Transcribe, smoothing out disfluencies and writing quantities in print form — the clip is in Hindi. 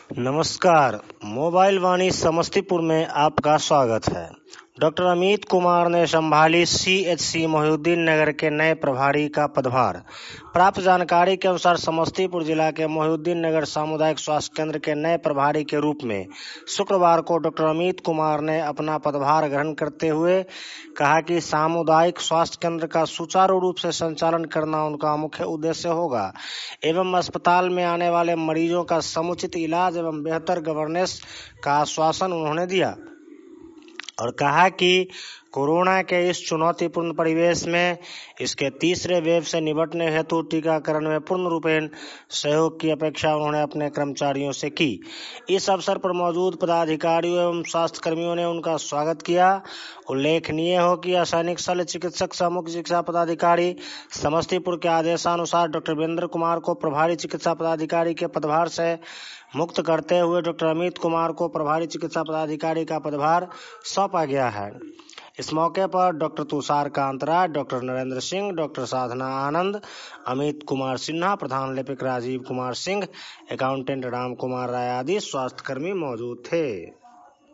नमस्कार। मोबाइल वाणी समस्तीपुर में आपका स्वागत है। डॉक्टर अमित कुमार ने संभाली सीएचसी मोहिउद्दीन नगर के नए प्रभारी का पदभार। प्राप्त जानकारी के अनुसार समस्तीपुर जिला के मोहिउद्दीन नगर सामुदायिक स्वास्थ्य केंद्र के नए प्रभारी के रूप में शुक्रवार को डॉक्टर अमित कुमार ने अपना पदभार ग्रहण करते हुए कहा कि सामुदायिक स्वास्थ्य केंद्र का सुचारू रूप से संचालन करना उनका मुख्य उद्देश्य होगा एवं अस्पताल में आने वाले मरीजों का समुचित इलाज एवं बेहतर गवर्नेंस का आश्वासन उन्होंने दिया और कहा कि कोरोना के इस चुनौतीपूर्ण परिवेश में इसके तीसरे वेव से निपटने हेतु टीकाकरण में पूर्ण रूपेण सहयोग की अपेक्षा उन्होंने अपने कर्मचारियों से की। इस अवसर पर मौजूद पदाधिकारियों एवं स्वास्थ्य कर्मियों ने उनका स्वागत किया। उल्लेखनीय हो कि असैनिक शल्य चिकित्सक सह मुख्य चिकित्सा पदाधिकारी समस्तीपुर के आदेशानुसार डॉक्टर वीरेंद्र कुमार को प्रभारी चिकित्सा पदाधिकारी के पदभार से मुक्त करते हुए डॉक्टर अमित कुमार को प्रभारी चिकित्सा पदाधिकारी का पदभार सौंपा गया है। इस मौके पर doctor Tushar Kant Rai, doctor Narendra Singh, doctor Sadhana Anand, Amit Kumar Sinha, प्रधान लिपिक राजीव कुमार सिंह, अकाउंटेंट राम कुमार राय आदि स्वास्थ्य कर्मी मौजूद थे।